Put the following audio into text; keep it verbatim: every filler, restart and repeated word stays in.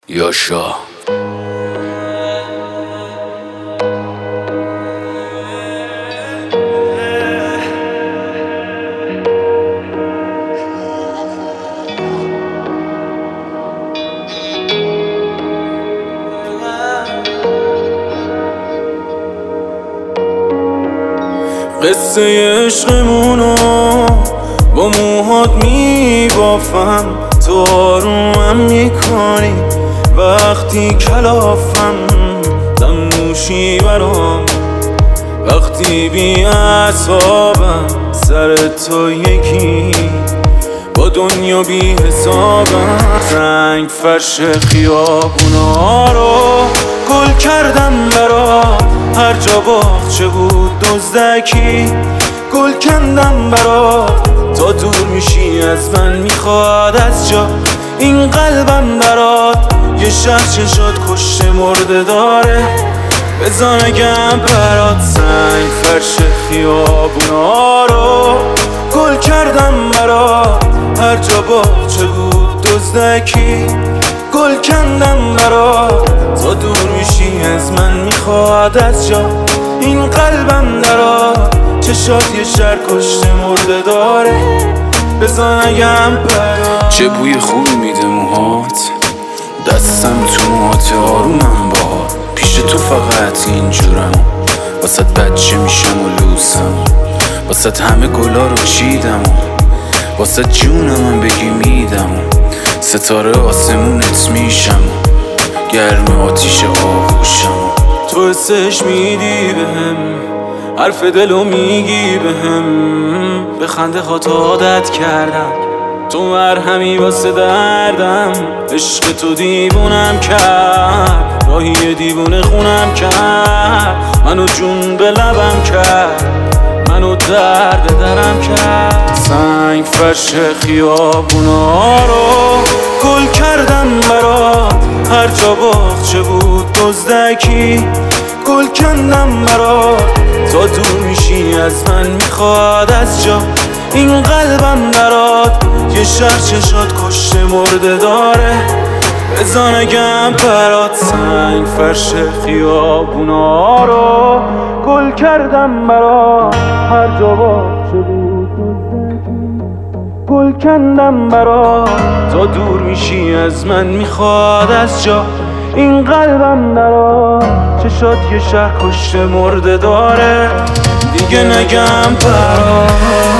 یاشا قصه عشقمونو با موهات میبافم، تو آرومم میکنی وقتی کلافم، دم نوشی برام وقتی بی اعصابم، سر تو یکی با دنیا بی حسابم. رنگ فرش خیابونا رو گل کردم برات، هر جا باغچه بود دزدکی گل کندم برات. تا دور میشی از من میخواد از جا این قلبم برات. یه شهر چشات کشته مرده داره بزا نگم برات. سنگ فرش خیابونا رو گل کردم برات، هر جا باغچه بود دزدکی گل کندم برات. تا دور میشی از من میخواد از جا این قلبم درات. چشات یه شهر کشته مرده داره بزا نگم برات. چه بوی خوبی میده موهات، دستم تو موهات آرومم باهات. پیش تو فقط اینجورم، واسه بچه میشم و لوسم، واسه همه گلا رو چیدم، واسه جونم بگی میدم، ستاره آسمونت میشم، گرم آتیش آغوشم. تو حسش میدی بهم، حرف دلو میگی بهم، به خنده هات عادت کردم، تو مرهمی واسه دردم. عشق تو دیوونم کرد، راهی دیوونه خونم کرد، منو جون به لبم کرد، منو درد درم کرد. سنگ فرش خیابونا رو گل کردم برات، هر جا باغچه بود دزدکی گل کندم برات. تا دور میشی از من میخواد از جا این قلبم برات. یه شهر چشات کشته مرده داره بزا نگم برات. سنگ فرش خیابونا رو گل کردم برات، هر جا باغچه بود دزدکی گل کندم برات. تا دور میشی از من میخواد از جا این قلبم درات. چشات یه شهر کشته مرده داره دیگه نگم برات.